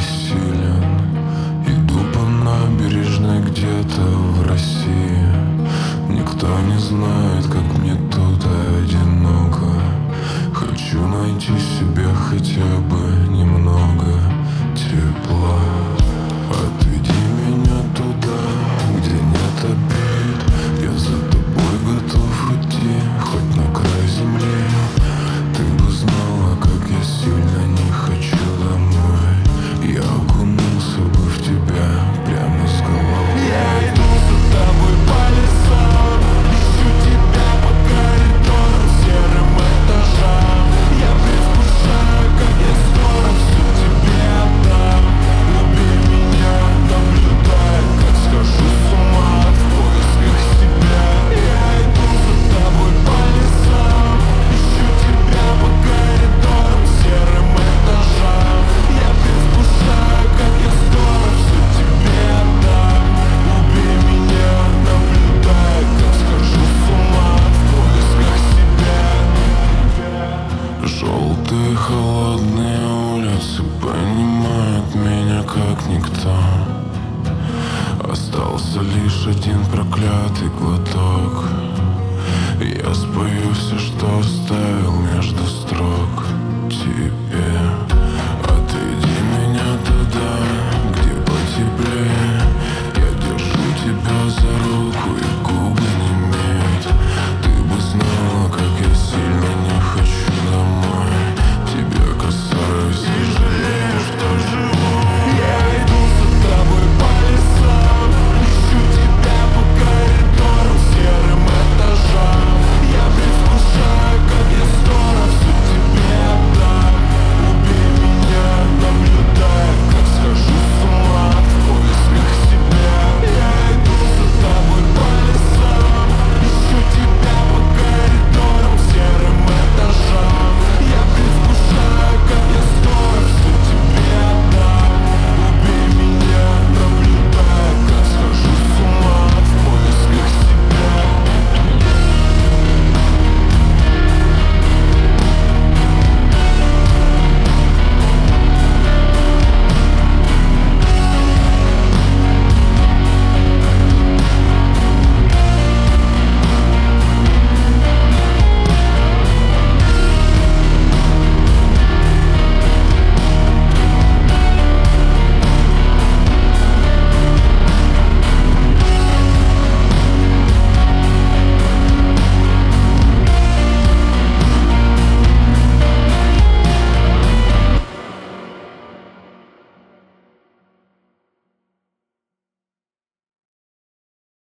бессилен. Иду по набережной где-то в России. Никто не знает, как мне тут одиноко. Хочу найти себе хотя бы немного тепла. Отведи меня туда, где нет обид. Я за тобой готов идти, хоть на край земли. Ты бы знала, как я сильно не хочу домой. Я окунулся бы в тебя прямо с головой. Я иду за тобой по лесам, ищу тебя по коридорам, серым этажам. Я предвкушаю, как я скоро все тебе отдам. Убей меня, наблюдай, как схожу с ума в поисках себя. Я иду за тобой по лесам, ищу тебя по коридорам, серым этажам. Я предвкушаю, как я скоро все тебе отдам. Убей меня, наблюдай, как схожу с ума в поисках себя. Желтые холодные улицы понимают меня как никто. Остался лишь один проклятый глоток. Я спою все, что оставил